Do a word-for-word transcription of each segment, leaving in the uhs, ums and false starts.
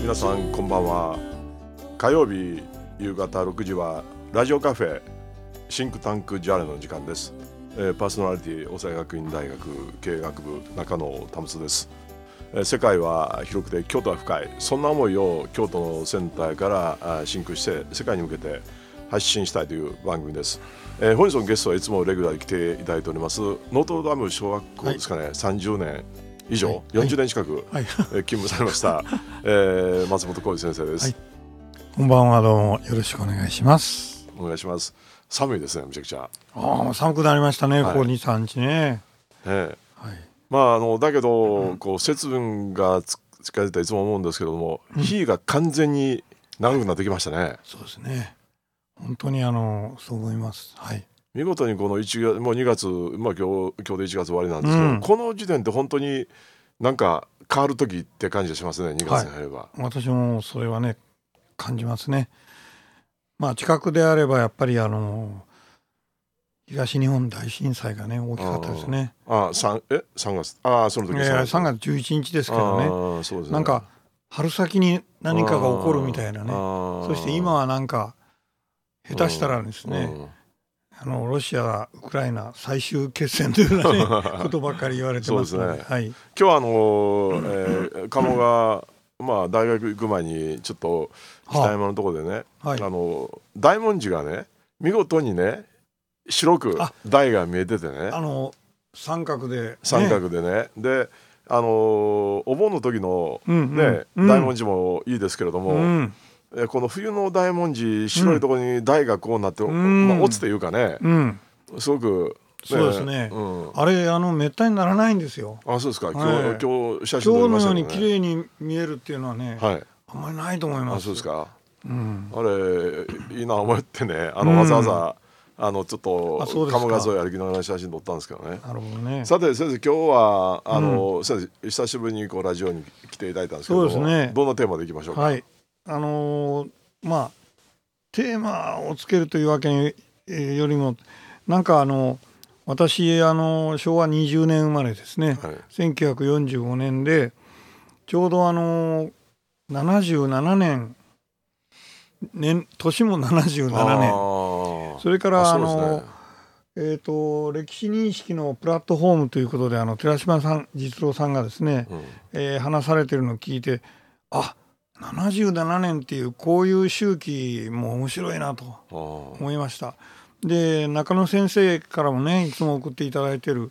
皆さんこんばんは。火曜日夕方ろくじはラジオカフェシンクタンクジャーレの時間です。えー、パーソナリティ大阪学院大学経営学部中野タムスです。えー、世界は広くて京都は深い、そんな思いを京都のセンターからシンクして世界に向けて発信したいという番組です。えー、本日のゲストはいつもレギュラーに来ていただいておりますノートルダム小学校ですかね、はい、さんじゅうねん以上、はい、よんじゅうねん近く、はい、勤務されました、えー、松本浩二先生です。はい、 こんばんは、どうもよろしくお願いします。 お願いします。寒いですね、めちゃくちゃ。 あ寒くなりましたね、はい、ここに、さんにちね。 えーはい、まああのだけど、うん、こう節分が近づいたらいつも思うんですけども、うん、日が完全に長くなってきましたね。はい、 そうですね、本当にあのそう思います。はい、 見事にこのいちがつもうにがつ、まあ、今日、今日でいちがつ終わりなんですけど、うん、この時点って本当になんか変わる時って感じがしますね、にがつに入れば。はい、 私もそれはね感じますね。まあ近くであればやっぱりあの東日本大震災がね大きかったですね。 ああ、3えさんがつ、ああその時、 えー、さんがつじゅういちにちですけどね。あ、そうですね、なんか春先に何かが起こるみたいなね。そして今はなんか下手したらですね、あのロシアウクライナ最終決戦というような、ね、ことばっかり言われてますので、 そうですね。はい、今日はあの、えー、鴨がまあ大学行く前にちょっと北山のところでね、はあ、はい、あの大文字がね見事にね白く台が見えててね、 あの三角で、ね、 三角でね、であのお盆の時の、ね、うんうん、大文字もいいですけれども、うん、えこの冬の大文字白いところに台がこうなって、うんまあ、落ちというかね、うん、すごく、ね、 そうですね、うん、あれあのめったにならないんですよ。 あ、そうですか。今日、 はい、 今日写真撮りましたけどね、 今日のように綺麗に見えるっていうのはね、はい、あんまりないと思います。 あ、そうですか。うん、あれいいな思ってね、あの、うん、わざわざあのちょっと鴨川沿い歩きながら写真撮ったんですけどね。 なるほどね。 さて先生、今日はあの、うん、先生久しぶりにこうラジオに来ていただいたんですけど、そうですね、どんなテーマでいきましょうか。 はい、あのー、まあテーマをつけるというわけよりもなんかあの私あのしょうわにじゅうねん生まれですね、はい、せんきゅうひゃくよんじゅうごねんでちょうどあのななじゅうななねん年年もななじゅうななねん、それからあのえーと歴史認識のプラットフォームということであの寺島さん実郎さんがですね、うんえー、話されてるのを聞いて、あななじゅうななねんっていうこういう周期も面白いなと思いました。で中野先生からもねいつも送っていただいてる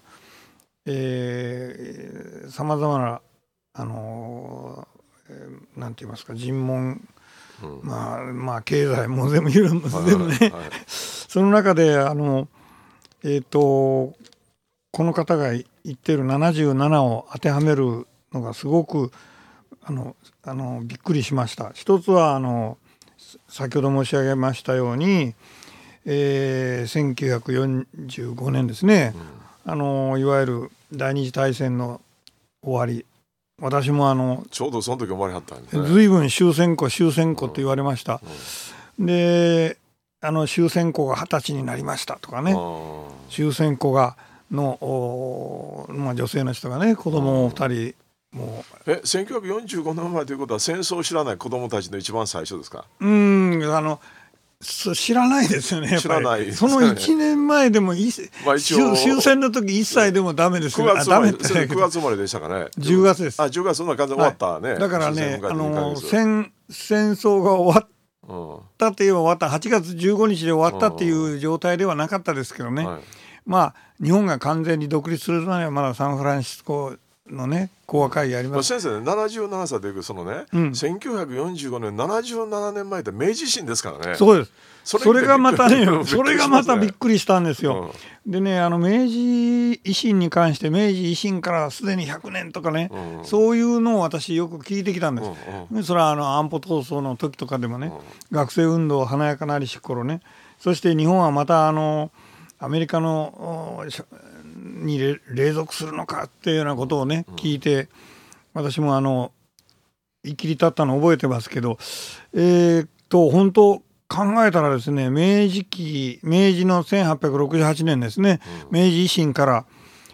さまざまなあのーえー、なんて言いますか尋問、うん、まあまあ経済も全部いるんです、全部ね、はいはい、その中であのえっ、ー、とこの方が言ってるななじゅうななを当てはめるのがすごくあのあのびっくりしました。一つはあの先ほど申し上げましたように、えー、せんきゅうひゃくよんじゅうごねんですね、うん、あのいわゆる第二次大戦の終わり、私もあのちょうどその時生まれはったんですね。 随分終戦後終戦後と言われました、うんうん、であの終戦後がはたちになりましたとかね、終戦後がの、まあ、女性の人がね子供をふたりもうえせんきゅうひゃくよんじゅうごねん生まれということは戦争を知らない子供たちの一番最初ですか。 うーんあの知らないですよね。やっぱり知らないですね。そのいちねんまえでもい、まあ、一応終戦の時いっさいでもダメですよね。 くがつ生まれ、くがつ生まれでしたかね。 じゅうがつです。 あじゅうがつそんな感じで終わったね、 はい、だからねあの戦戦争が終わったって言えば終わったはちがつじゅうごにちで終わったっていう状態ではなかったですけどね、はい、まあ日本が完全に独立するのにはまだサンフランシスコのね講和会議あります。 先生ねななじゅうななさいでいうそのね、うん、せんきゅうひゃくよんじゅうごねんななじゅうななねんまえって明治維新ですからね。 そうです。それ、それがまたねそれがまたびっくりしたんですよ、うん、でねあの明治維新に関して明治維新からすでにひゃくねんとかね、うん、そういうのを私よく聞いてきたんです、うんうん、それはあの安保闘争の時とかでもね、うん、学生運動華やかなりし頃ね、そして日本はまたあのアメリカのに隷属するのかっていうようなことをね、うん、聞いて私もあの言い切り立ったの覚えてますけど、えー、っと本当考えたらですね明治期明治のせんはっぴゃくろくじゅうはちねんですね、うん、明治維新から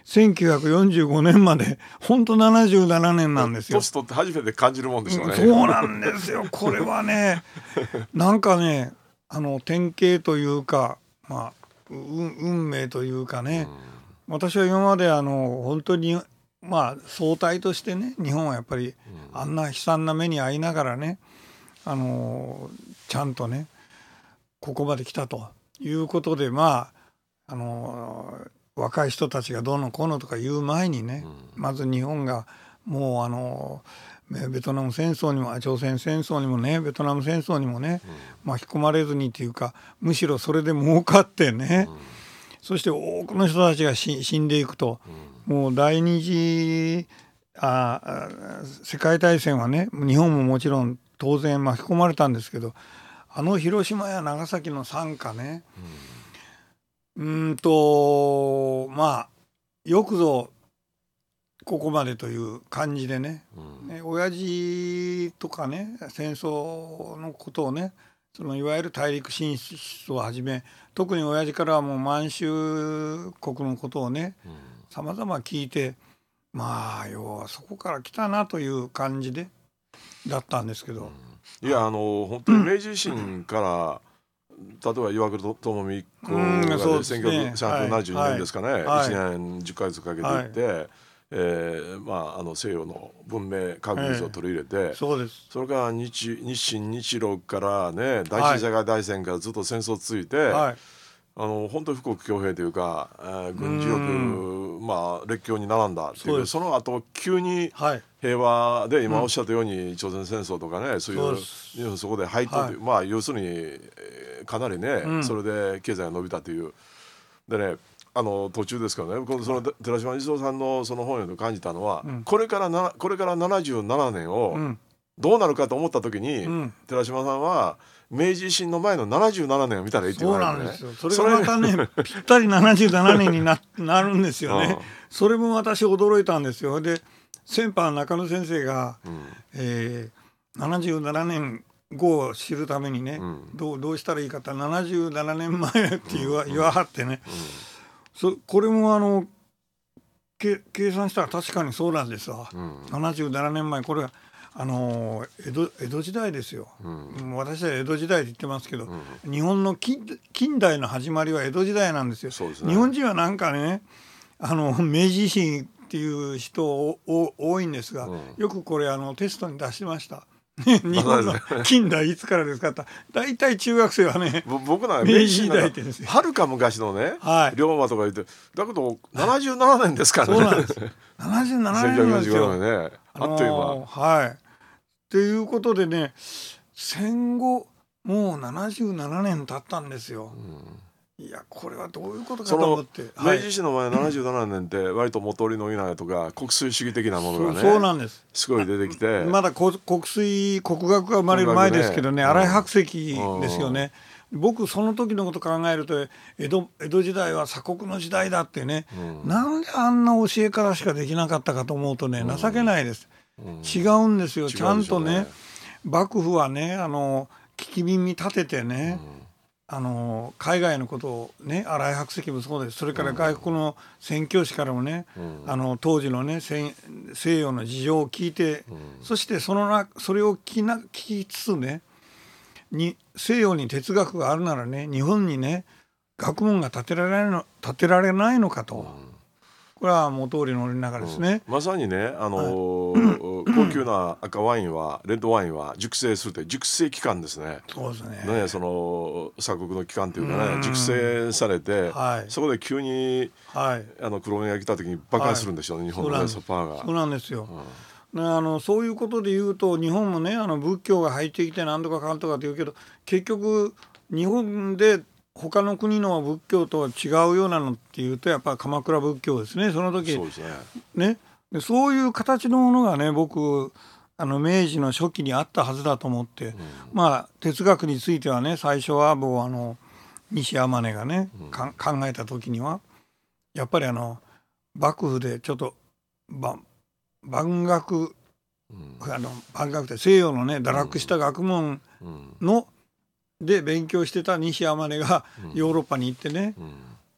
せんきゅうひゃくよんじゅうごねんまで本当ななじゅうななねんなんですよ。 年取って初めて感じるもんでしょうね。 そうなんですよ。これはねなんかねあの典型というか、まあ、運, 運命というかね、うん、私は今まであの本当にまあ総体としてね日本はやっぱりあんな悲惨な目に遭いながらねあのちゃんとねここまで来たということで、まああの若い人たちがどうのこうのとか言う前にね、うん、まず日本がもうあのベトナム戦争にも朝鮮戦争にもねベトナム戦争にもね、うん、巻き込まれずにというかむしろそれで儲かってね、うん、そして多くの人たちが死んでいくと、うん、もう第二次あ世界大戦はね日本ももちろん当然巻き込まれたんですけどあの広島や長崎の惨禍ね、うん、うーんとまあよくぞここまでという感じでね、うん、ね親父とかね戦争のことをねそのいわゆる大陸進出をはじめ特に親父からはもう満州国のことをねさまざま聞いてまあ要はそこから来たなという感じでだったんですけど、 うん、いやあの本当に明治維新から、うん、例えば岩倉智美子がせんきゅうひゃくななじゅうにねんですかね、はいはい、いちねんじゅっかげつかけていって、はいえーまあ、あの西洋の文明科学技術を取り入れて、えー、 そうです。 それから日日清日露からね第一次世界大戦からずっと戦争続いて、はい、あの本当に富国強兵というか、えー、軍事力、まあ、列強に並んだっていう、その後急に平和で、はい、今おっしゃったように、うん、朝鮮戦争とかねそういう そ, そこで入ったという、はい、まあ要するに、えー、かなりね、うん、それで経済が伸びたというでねあの途中ですからねこのその寺島一郎さんのその本読んで感じたのは、うん、これからなこれからななじゅうななねんをどうなるかと思った時に、うん、寺島さんは明治維新の前のななじゅうななねんを見たらいいって言われてね。 そうなんですよ。それがまたねぴったりななじゅうななねんに な, なるんですよね。それも私驚いたんですよ。で先般中野先生が、うんえー、ななじゅうななねんごを知るためにね、うん、ど, うどうしたらいいかってななじゅうななねんまえって言 わ,、うん、言わはってね、うんそこれもあの計算したら確かにそうなんですわ、うん、ななじゅうななねんまえこれはあの江戸、江戸時代ですよ、うん、私は江戸時代って言ってますけど、うん、日本の 近, 近代の始まりは江戸時代なんですよ。そうですね、日本人はなんかねあの明治維新っていう人お多いんですが、うん、よくこれあのテストに出してました日本の近代いつからですかってだいたい中学生はね僕なんか明治時代って言うんですよ。 はるか昔のね、はい、龍馬とか言ってだけどななじゅうななねんですからね。 そうなんですななじゅうななねんなんですよ、 ね、あっという間、 はい。ということでね戦後もうななじゅうななねん経ったんですよ、うん、いやこれはどういうことかと思って明治維新の前ななじゅうななねんって割と元利の稲毛とか国粋主義的なものがねそうなんですすごい出てきてまだ国粋国学が生まれる前ですけどね新井白石ですよね、うん、僕その時のこと考えると江 戸, 江戸時代は鎖国の時代だってね、うん、なんであんな教えからしかできなかったかと思うとね情けないです、うん、違うんですよ、ね、ちゃんとね幕府はねあの聞き耳立ててね、うんあの海外のことをね新井白石もそうですそれから外国の宣教師からもね、うん、あの当時のね西洋の事情を聞いて、うん、そしてそのなそれを聞きな聞きつつねに西洋に哲学があるならね日本にね学問が建てられないの、建てられないのかと、うん、これは元利の利長ですね、 うん、まさにね、あのーはい、高級な赤ワインはレッドワインは熟成するという熟成期間ですね。 そうですね。 ねその鎖国の期間というかね熟成されて、はい、そこで急に、はい、あの黒船が来た時に爆発するんでしょうね、はい、日本の、ね、ソパーが。 そうなんですよ、うん、あのそういうことで言うと日本もねあの仏教が入ってきて何とかかんとかって言うけど結局日本で他の国の仏教とは違うようなのっていうとやっぱ鎌倉仏教ですねその時そうですね、 ねでそういう形のものがね僕あの明治の初期にあったはずだと思って、うん、まあ哲学についてはね最初はもうあの西天音がね、うん、考えた時にはやっぱりあの幕府でちょっと万学、うん、あの万学って西洋のね堕落した学問の、うんで勉強してた西天音がヨーロッパに行ってね、うん、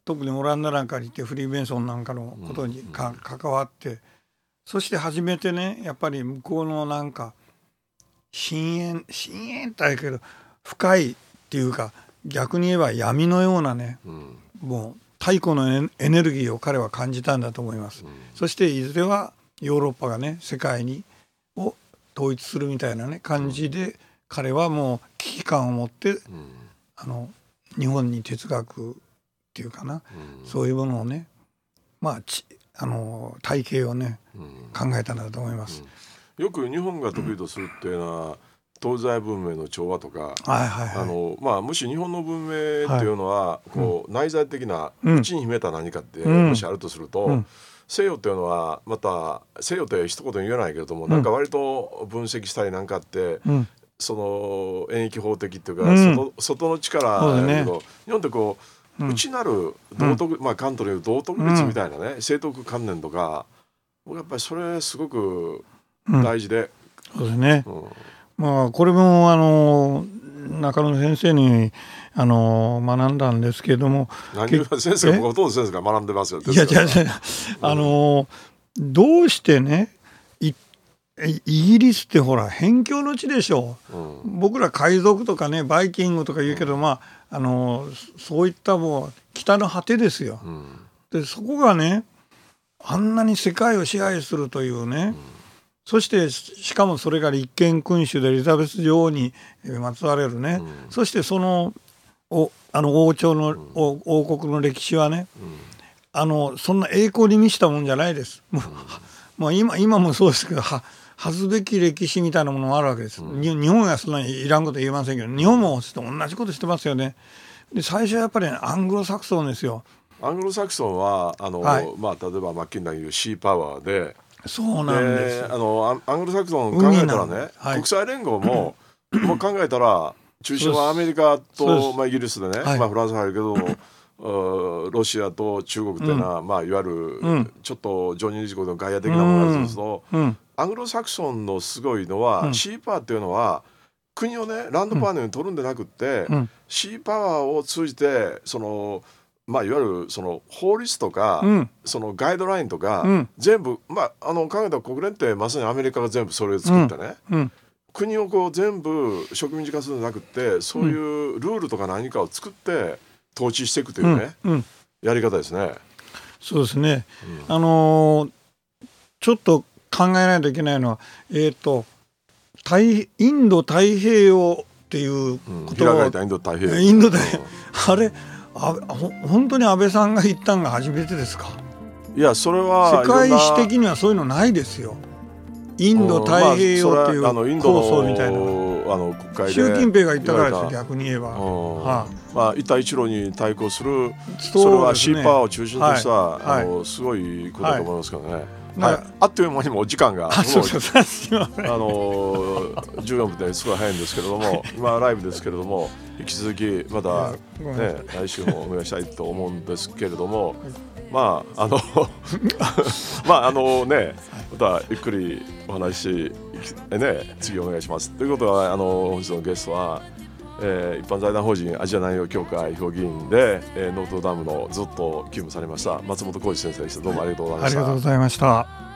特にオランダなんかに行ってフリーメイソンなんかのことにか、うん、関わって、そして初めてねやっぱり向こうのなんか深淵深淵ってあるけど深いっていうか逆に言えば闇のようなね、うん、もう太古のエネルギーを彼は感じたんだと思います、うん、そしていずれはヨーロッパがね世界にを統一するみたいなね感じで、うん、彼はもう危機感を持って、うん、あの日本に哲学っていうかな、うん、そういうものをねまあちあの体系をね、うん、考えたんだと思います、 うん、よく日本が得意とするっていうのは、うん、東西文明の調和とか、はいはいはい、あのまあ、もし日本の文明っていうのは、はい、こう内在的な内に秘めた何かって、うん、もしあるとすると、うん、西洋っていうのはまた西洋って一言言えないけれども、うん、なんか割と分析したりなんかって、うん、その演疫法的っていうか、うん、外, 外の力だけど、ね、日本ってこう内なる道徳、うんまあ、関東でいう道徳律みたいなね、うん、聖徳観念とかやっぱりそれすごく大事で、 うん、そうですね、うんまあ、これもあの中野先生にあの学んだんですけれども何を先生がほとんど先生が学んでますよいやいやいやあのどうしてねいイギリスってほら辺境の地でしょ、うん、僕ら海賊とかねバイキングとか言うけど、うん、まああのそういったもう北の果てですよ、うん、でそこがねあんなに世界を支配するというね、うん、そしてしかもそれが立憲君主でエリザベス女王にまつわれるね、うん、そしてそのおあの王朝の、うん、王国の歴史はね、うん、あのそんな栄光に満ちたもんじゃないです、うん、もう今、今もそうですけどは恥ずべき歴史みたいなものもあるわけです、うん、日本がそんなにいらんこと言えませんけど日本も同じことしてますよね。で最初はやっぱり、ね、アングロサクソンですよ。 アングロサクソンはあの、はいまあ、例えばマッキンナー言うシーパワーでそうなんです。 あのアングロサクソン考えたらね、はい、国際連合も、もう考えたら中心はアメリカと、まあ、イギリスでね、はいまあ、フランス入るけどロシアと中国っていうのは、うんまあ、いわゆる、うん、ちょっと常任理事国の外野的なものがあるんですけど、うんうん、アングロサクソンのすごいのは、うん、シーパワーっていうのは国をねランドパワーのように取るんでなくって、うん、シーパワーを通じてそのまあ、いわゆるその法律とか、うん、そのガイドラインとか、うん、全部、まあ、あの考えたら国連ってまさにアメリカが全部それを作ってね、うんうん、国をこう全部植民地化するんじゃなくてそういうルールとか何かを作って統治していくというね、うんうん、やり方ですね。 そうですね、うん、あのー、ちょっと考えないといけないのは、えーと、インド太平洋っていうことを、 うん、開かれたインド太平洋、 インド太平洋、うん、あれあほ本当に安倍さんが言ったのが初めてですか。 いやそれは世界史的にはそういうのないですよ。インド太平洋っていう構想みたいな、まあ、あの国会で習近平が言ったからですよ逆に言えば、はあまあ、一帯一路に対抗する そ, それはシーパワーを中心とした、はい、あのすごいことだと思いますけどね、はいはい、あっという間にも時間がもうあのじゅうよんぷんですごい早いんですけれども今ライブですけれども引き続きまた、ね、来週もお願いしたいと思うんですけれどもまああのまああのねまたゆっくりお話し、ね、次お願いしますということはあの本日のゲストは、えー、一般財団法人アジア南洋協会評議員で、えー、ノートルダムのずっと勤務されました松本浩二先生でした。どうもありがとうございました。 ありがとうございました。